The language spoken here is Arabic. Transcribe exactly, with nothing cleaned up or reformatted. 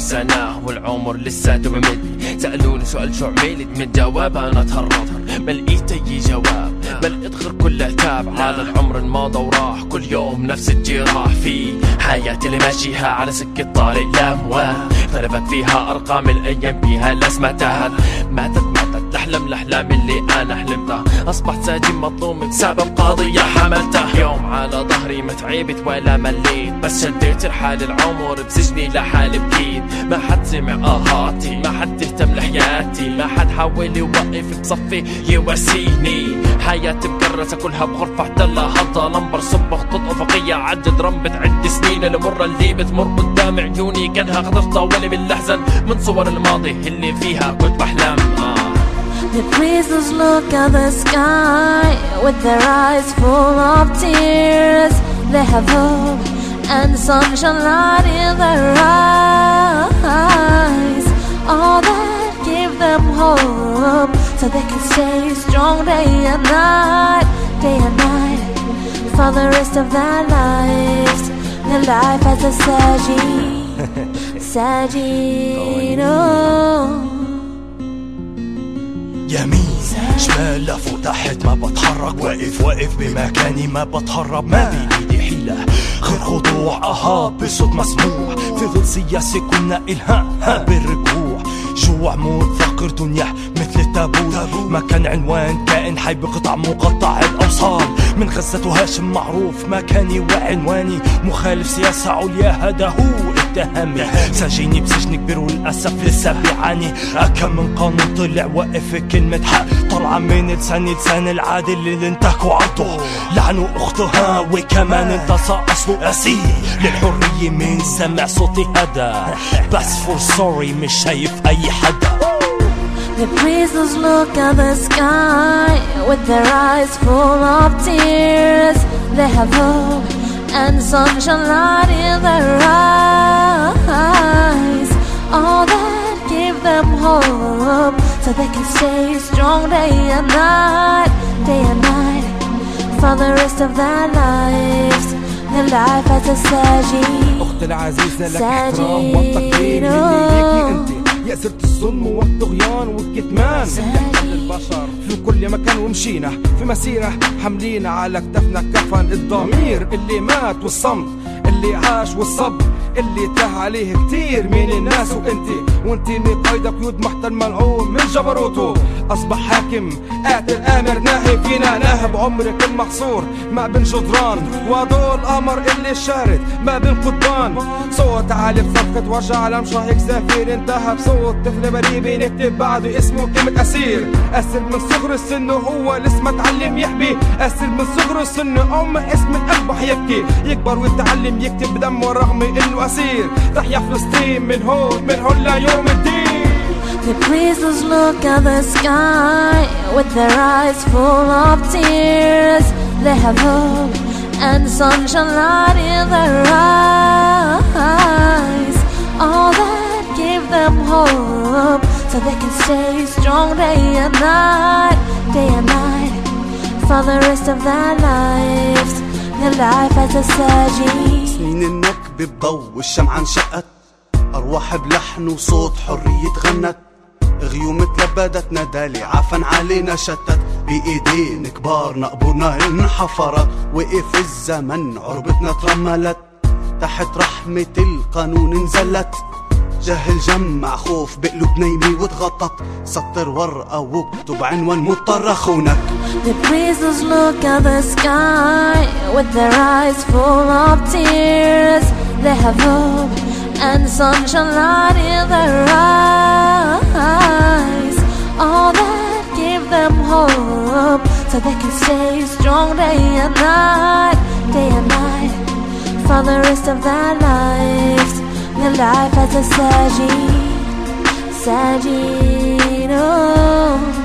سنة والعمر لساته بمد. سألوني سؤال شو عملت من جواب أنا تهرب، ما لقيت أي جواب، ما لقيت غير كل عتاب على العمر الماضى وراح. كل يوم نفس الجراح في حياتي اللي ماشيها على سكة طارق لا مواه. اختلفت فيها أرقام الأيام فيها لا سمعتها، ماتت ماتت تحلم الأحلام اللي أنا حلمتها. أصبحت ساجين مظلوم بسبب قضية حملتها. يوم على ظهري ما تعبت ولا مليت، بس شديت رحال العمر بسجني لحالي بكيت. ما حد سمع آهاتي، ما حد اهتم لحياتي، ما حد حاول يوقف بصفي يواسيني. حياتي مكرسة كلها بغرفة احتلها هالظلام، برصب خطوط أفقية عدد رم بتعد سنين المرة اللي بتمر قدام عيوني. كانها خضر طاولة من الأحزان من صور الماضي اللي فيها كنت بحلم. آه. The prisoners look at the sky with their eyes full of tears. They have hope and sunshine light in their eyes. All that give them hope so they can stay strong day and night, day and night for the rest of their lives. Their life as a Sajin, Sajin, oh. يمين شمال لفوق تحت ما بتحرك، واقف واقف بمكاني ما بتهرب. ما بإيدي حيلة غير خضوع أها بصوت مسموع، في ظل سياسي كنا إلها بالرجوع. جوع موت فقر دنيا مثل التابوت، ما كان عنوان كائن حي بقطع مقطع الأوصال. من غزة وهاشم معروف مكاني وعنواني، مخالف سياسة عليا هذا هو اتهامي. سجيني بسجن كبير وللأسف لسه بيعاني. أكم من قانون طلع وقف كلمة حق طلع من لساني، لسان العادل اللي انتهكوا عرضه لعنوا أختها. وكمان انتصى أصله أسير للحرية من سمع صوتي هذا، بس فور سوري مش شايف أي حدا. The prisoners look at the sky with their eyes full of tears. They have hope and sunshine light in their eyes. All that give them hope so they can stay strong day and night, day and night for the rest of their lives. Their life as a Sajin. أختي العزيزة لك احترام والتقدير مني ليكي انت، يأسرة الظلم والطغيان والكتمان يحتل البشر في كل مكان. ومشينا في مسيرة حملينا على كتفنا كفن الضمير اللي مات والصمت اللي عاش والصبر اللي تاه عليه كتير من الناس. وانتي وانتي اللي قايدة قيود محتل ملعون من جبروته. اصبح حاكم قاتل امر ناهي فينا ناهب عمرك المحصور ما بين جدران، وضوء القمر اللي شارد ما بين قضبان. صوت عالي بصفقة وجع علم شاهق سفير انتهى بصوت طفل بريء بنكتب بعده اسمه كلمة اسير. اسر من صغر السن هو لسه ما تعلم يحبي، اسر من صغر السن ام اسم اصبح يبكي. يكبر ويتعلم يكتب بدمه رغم انه اسير. تحيا فلسطين من هون من هون ليوم الدين. The prisoners look at the sky with their eyes full of tears. They have hope and sunshine light in their eyes. All that give them hope so they can stay strong day and night, day and night for the rest of their lives. Their life as a Sajin. سنين النكب بضوء والشمعة انشقت، أرواح بلحن وصوت حرية غنت. غيوم تلبدت ندالي عفن علينا شتت، بإيدين كبارنا قبورنا انحفرت. وقف الزمن عربتنا ترملت، تحت رحمة القانون انزلت. جهل جمع خوف بقلوب نايمي وتغطت، سطر ورقة واكتب عنوان مضطر خونك. The prisoners look at the sky with their eyes full of tears. They have hope and sunshine light in their eyes. All that give them hope so they can stay strong day and night, day and night for the rest of their lives. Their life as a Sajin, Sajin, oh.